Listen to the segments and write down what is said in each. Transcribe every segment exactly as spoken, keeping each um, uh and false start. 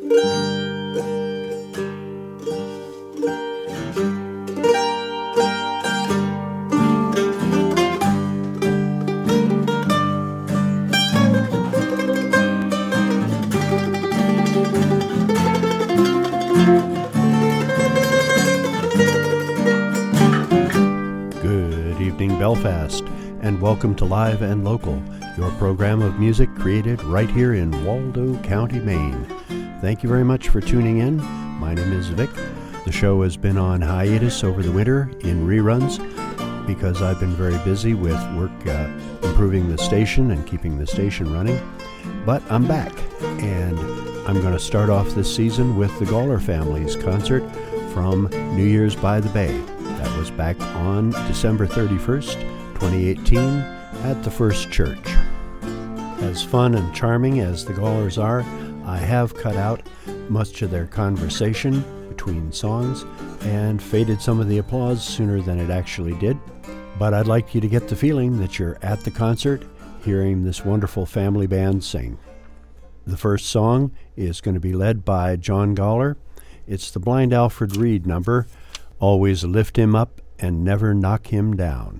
Belfast, and welcome to Live and Local, your program of music created right here in Waldo County, Maine. Thank you very much for tuning in. My name is Vic. The show has been on hiatus over the winter in reruns because I've been very busy with work uh, improving the station and keeping the station running. But I'm back, and I'm going to start off this season with the Gawler Family's concert from New Year's by the Bay. That was back on December thirty-first, twenty eighteen, at the First Church. As fun and charming as the Gawlers are, I have cut out much of their conversation between songs and faded some of the applause sooner than it actually did. But I'd like you to get the feeling that you're at the concert hearing this wonderful family band sing. The first song is going to be led by John Gawler. It's the Blind Alfred Reed number, Always Lift Him Up and Never Knock Him Down.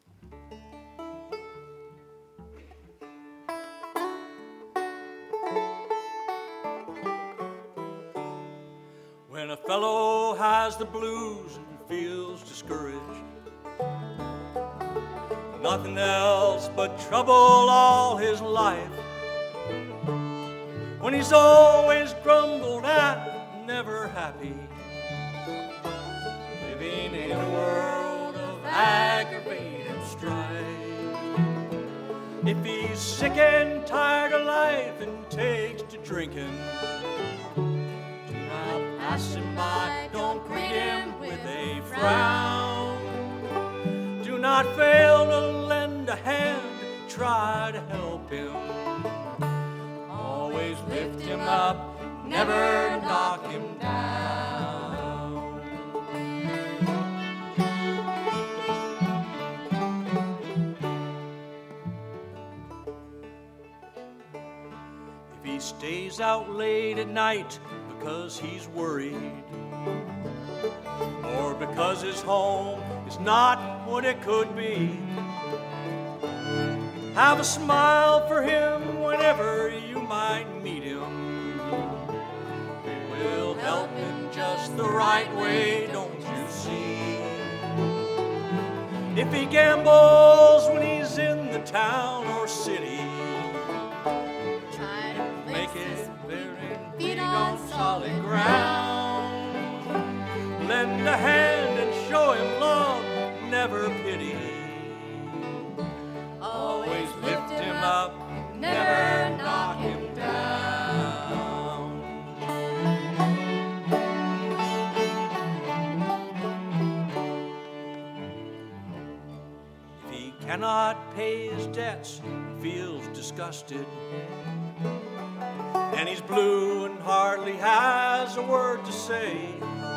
When a fellow has the blues and feels discouraged, nothing else but trouble all his life, when he's always grumbled at, never happy, living in a world of aggravated strife. If he's sick and tired of life and takes to drinking, do not pass him by, don't greet him with a frown. Do not fail to lend a hand, try to help him. Always lift him up, never knock him down. He stays out late at night because he's worried, or because his home is not what it could be. Have a smile for him whenever you might meet him. It will help him just the right way, don't you see? If he gambles when he's in the town or city, make it very feet on solid ground. Lend a hand and show him love, never pity. Always lift him up, never knock him down. If he cannot pay his debts, feels disgusted, and he's blue and hardly has a word to say,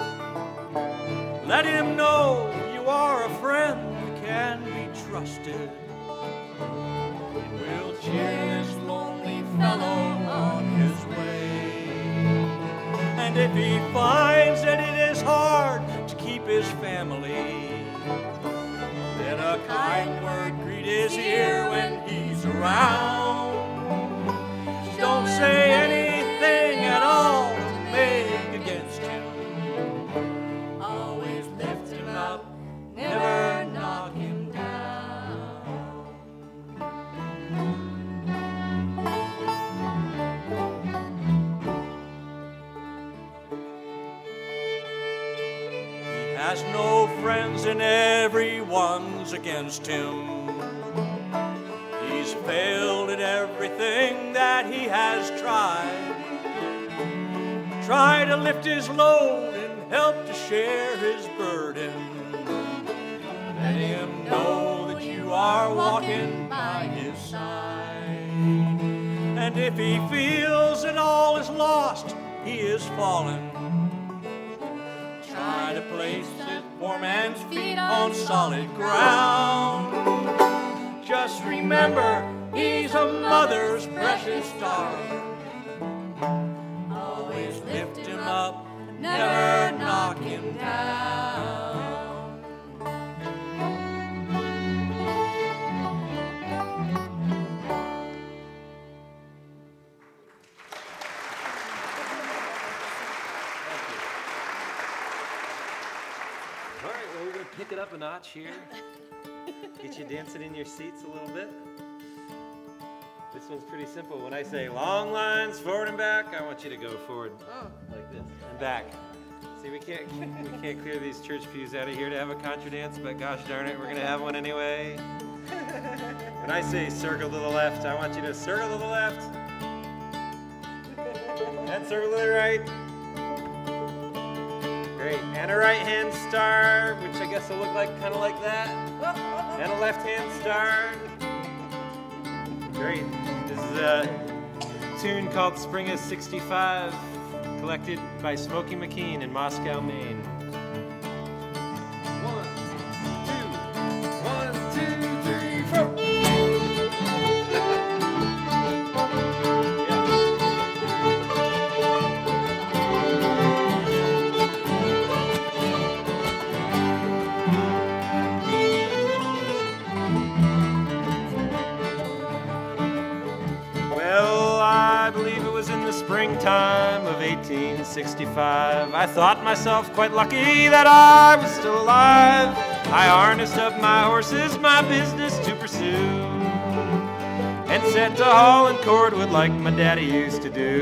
let him know you are a friend who can be trusted. It will cheer this lonely fellow on his way. And if he finds that it is hard to keep his family, let a kind word greet his ear when he's around. Don't say anything at all to make against him. Always lift him up, never knock him down. He has no friends and everyone's against him. He's failed at everything that he has tried. Try to lift his load and help to share his burden. Let him know that you are walking by his side. And if he feels that all is lost, he is fallen, try to place his poor man's feet on solid ground. Just remember, he's a mother's precious darling. Always kick it up a notch here. Get you dancing in your seats a little bit. This one's pretty simple. When I say long lines forward and back, I want you to go forward like this and back. See, we can't we can't clear these church pews out of here to have a contra dance, but gosh darn it, we're gonna have one anyway. When I say circle to the left, I want you to circle to the left and circle to the right. Great. And a right hand star, which I guess will look like kind of like that. And a left hand star. Great. This is a tune called Spring of sixty-five, collected by Smokey McKean in Moscow, Maine. One, two, one, two, three, four. Springtime of eighteen sixty-five, I thought myself quite lucky that I was still alive. I harnessed up my horses, my business to pursue, and set to hauling cordwood like my daddy used to do.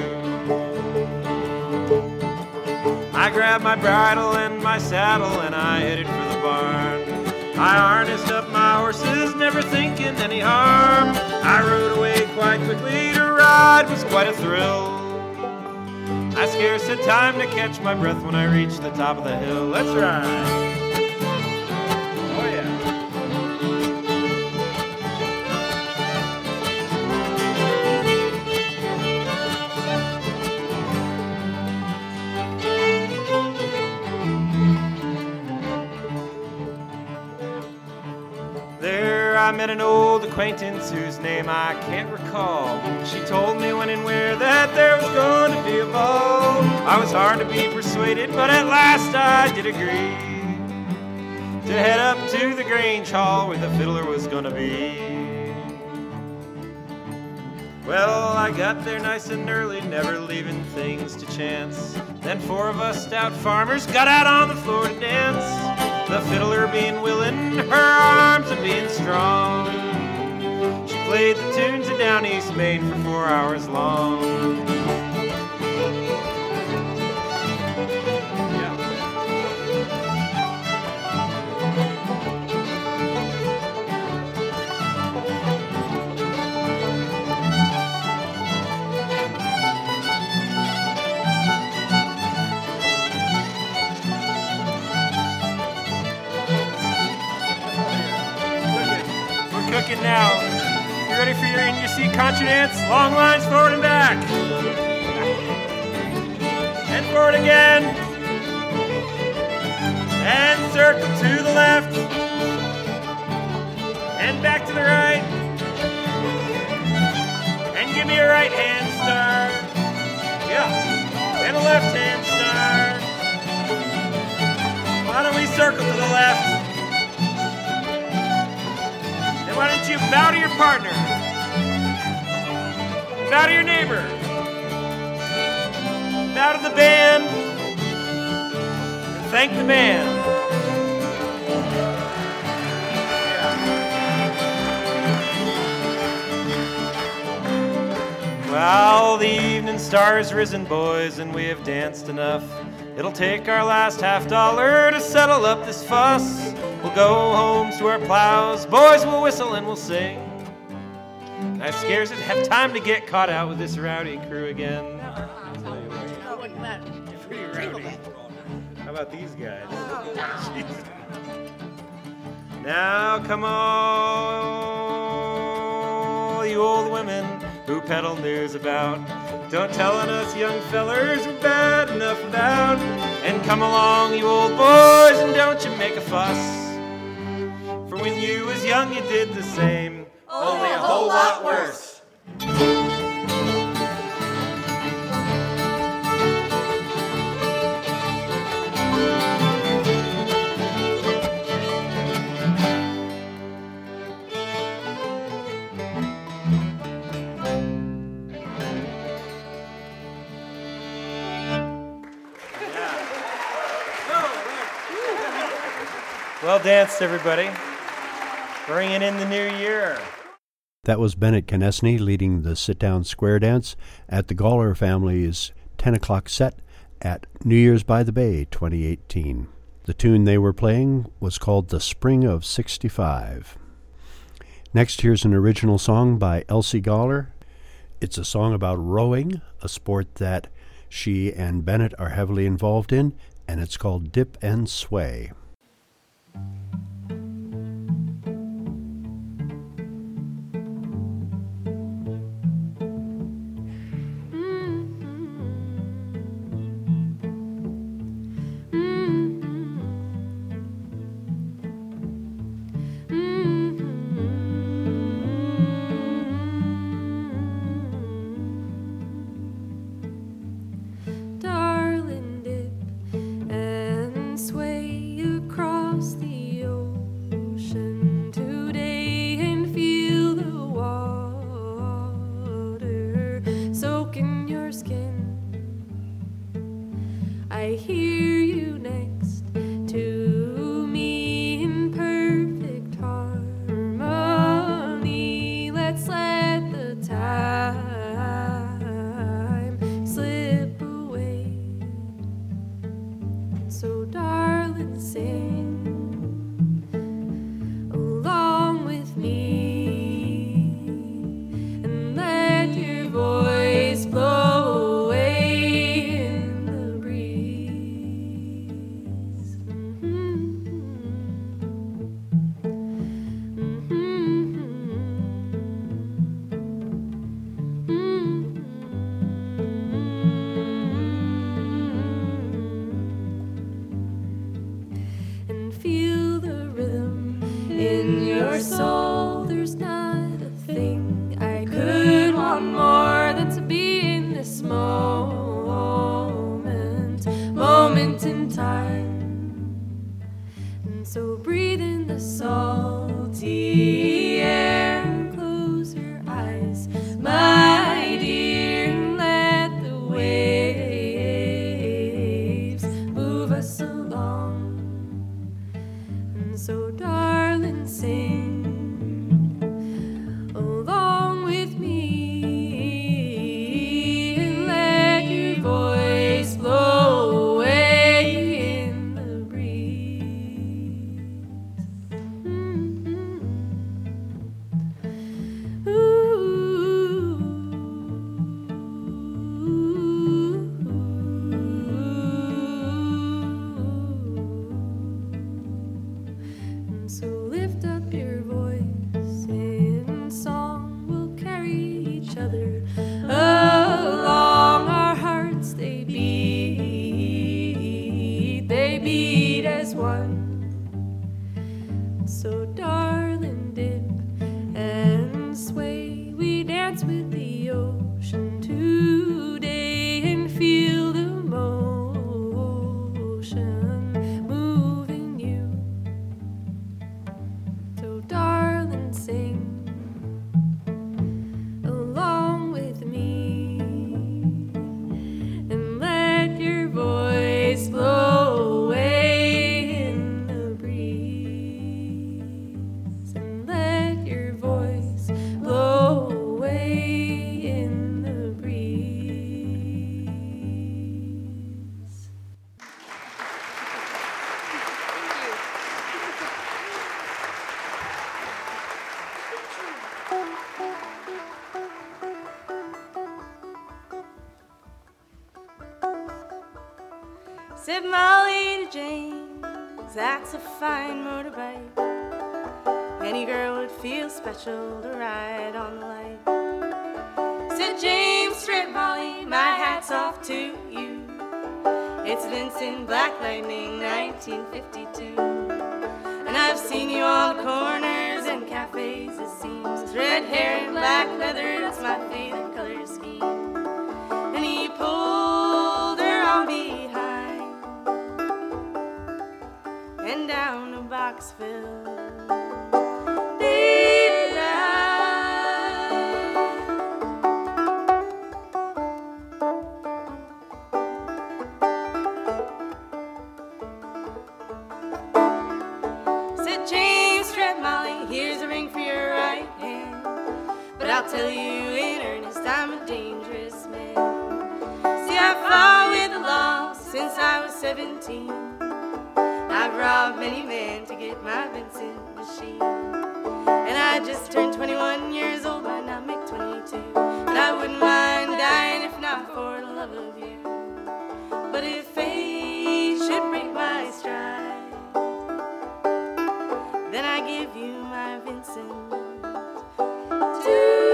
I grabbed my bridle and my saddle and I headed for the barn. I harnessed up my horses, never thinking any harm. I rode away quite quickly, to ride was quite a thrill. I scarce had time to catch my breath when I reached the top of the hill. Let's ride. Oh yeah. There I met an old acquaintance whose name I can't recall. She told me when and where that there was going to be a ball. I was hard to be persuaded, but at last I did agree to head up to the Grange Hall where the fiddler was gonna be. Well, I got there nice and early, never leaving things to chance. Then four of us stout farmers got out on the floor to dance. The fiddler being willing, her arms a being strong. She played the tunes of Down East Maine for four hours long. Cooking now. You ready for your in your seat contra dance? Long lines forward and back. And forward again. And circle to the left. And back to the right. And give me a right hand star. Yeah. And a left hand star. Why don't we circle to the left? Why don't you bow to your partner? Bow to your neighbor. Bow to the band. And thank the man. Well, the evening star has risen, boys, and we have danced enough. It'll take our last half dollar to settle up this fuss. We'll go home to our plows, boys will whistle and we'll sing. I scarce have time to get caught out with this rowdy crew again. Pretty rowdy. How about these guys? Now come on, you old women who peddle news about. Don't tellin' us young fellers we're bad enough about. And come along, you old boys, and don't you make a fuss. For when you was young, you did the same, only a whole lot worse. Well danced, everybody. Bringing in the new year. That was Bennett Konechny leading the sit-down square dance at the Gawler family's ten o'clock set at New Year's by the Bay twenty eighteen. The tune they were playing was called The Spring of sixty-five. Next, here's an original song by Elsie Gawler. It's a song about rowing, a sport that she and Bennett are heavily involved in, and it's called Dip and Sway. Said Molly to James, that's a fine motorbike. Any girl would feel special to ride on the light. Said James, straight Molly, my hat's off to you. It's Vincent Black Lightning, nineteen fifty-two. And I've seen you on the corners and cafes, it seems. Red hair and black leather, that's my favorite color scheme. And he pulled her on behind and down to Boxville. I'll tell you in earnest, I'm a dangerous man. See, I fought with the law since I was seventeen. I've robbed many men to get my Vincent machine. And I just turned twenty-one years old, might not make twenty-two. And I wouldn't mind dying if not for the love of you. But if fate should break my stride, then I give you my Vincent to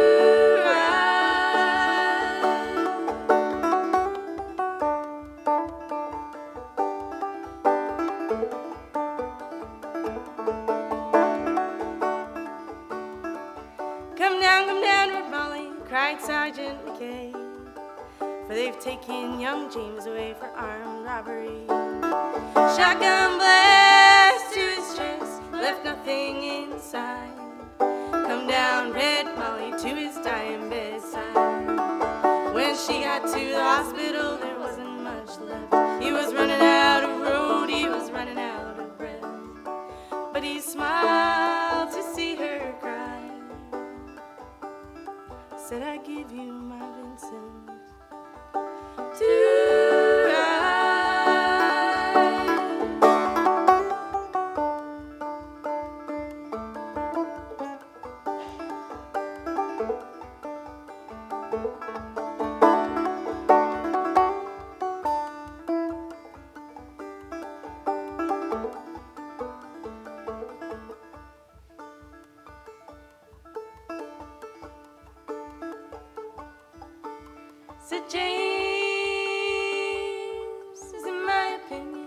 Sergeant McKay, for they've taken young James away for armed robbery. Shotgun blast to his chest, left nothing inside. Come down, Red Molly, to his dying bedside. When she got to the hospital, there wasn't much left. He was running out of road, he was running out of breath. But he smiled to see her cry. Said I give you my Vincent to ride. Said James, is in my opinion,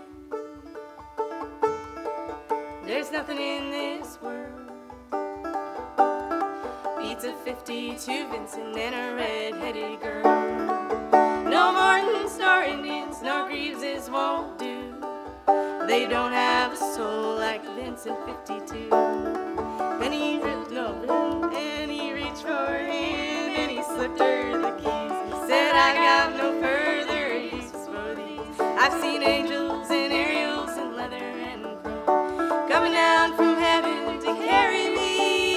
there's nothing in this world beats a fifty-two Vincent and a red-headed girl. No Mortons nor Indians nor Greaveses won't do. They don't have a soul like Vincent fifty-two. And he ripped no, and he reached for her hand and he slipped her the keys. Said I got no further use for these. I've seen angels and Ariels and leather and chrome coming down from heaven to carry me.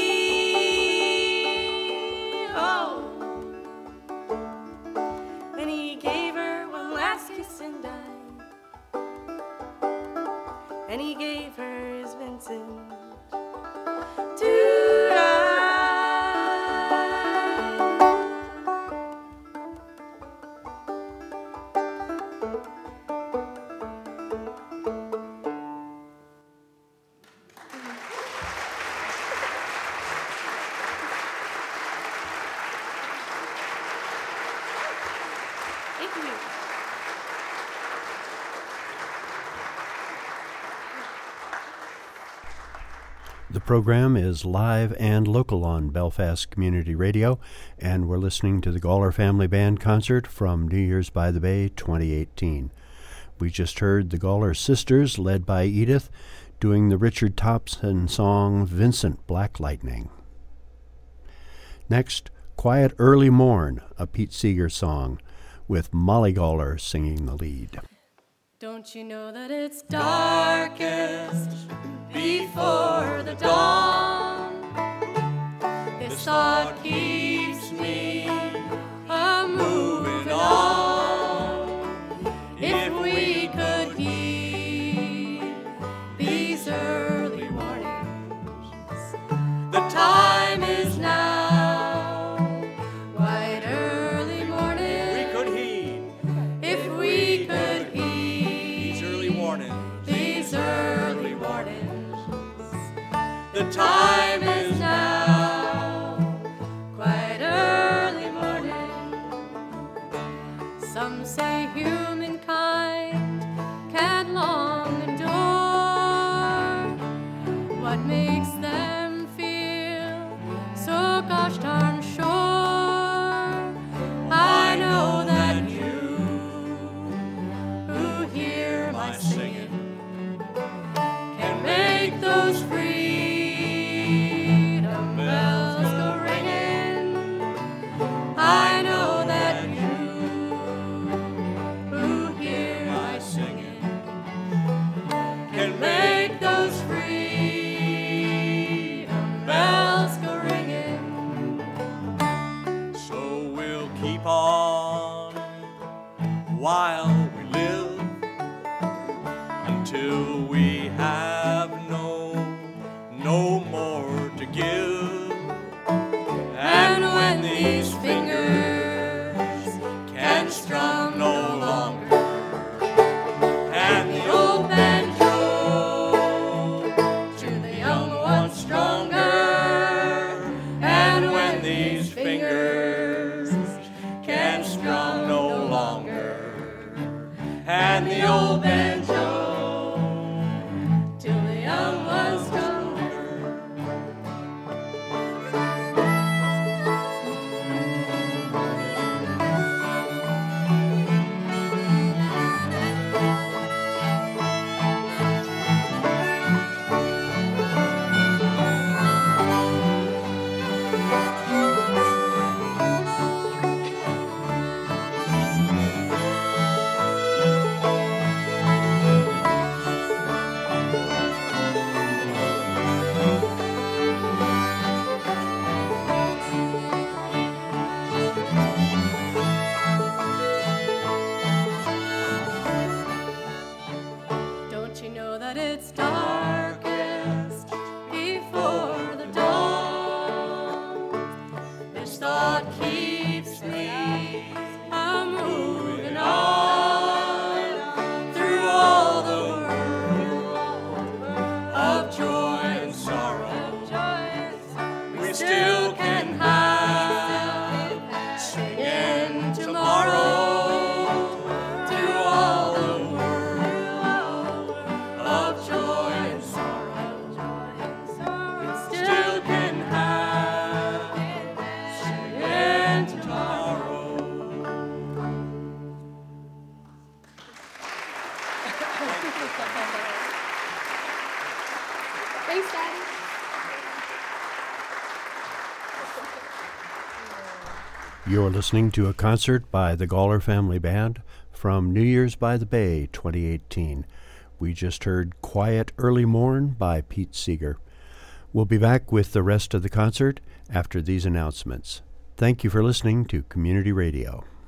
Oh, and he gave her one last kiss and died. And he gave her his Vincent to ride. The program is live and local on Belfast Community Radio, and we're listening to the Gawler Family Band concert from New Year's by the Bay twenty eighteen. We just heard the Gawler Sisters, led by Edith, doing the Richard Thompson song Vincent Black Lightning. Next, Quiet Early Morn, a Pete Seeger song, with Molly Gawler singing the lead. Don't you know that it's darkest before the dawn? This thought keeps me a moving on. If we could heed these early warnings, the time is now. White early morning. We could heed If we could heed these early warnings. these early warnings. The time is now, quite early morning. Some say humankind can't long endure what makes them feel so gosh darn sure. I know that you who hear my singing can make those free bells go ringing. I know that you who hear my singing can make those freedom while we live, until we have no, no more to give. And when these fingers can strum no longer, and the old banjo to the young one stronger, and when these fingers can strum no longer, and the old banjo till the young one stronger. Don't you know that it's darkest before the dawn? This thought keeps me a moving on through all the world of joy and sorrow. We still can have singing tomorrow. Through all the world of joy and sorrow, we still can have singing tomorrow. Thanks, Daddy. You're listening to a concert by the Gawler Family Band from New Year's by the Bay twenty eighteen. We just heard Quiet Early Morn by Pete Seeger. We'll be back with the rest of the concert after these announcements. Thank you for listening to Community Radio.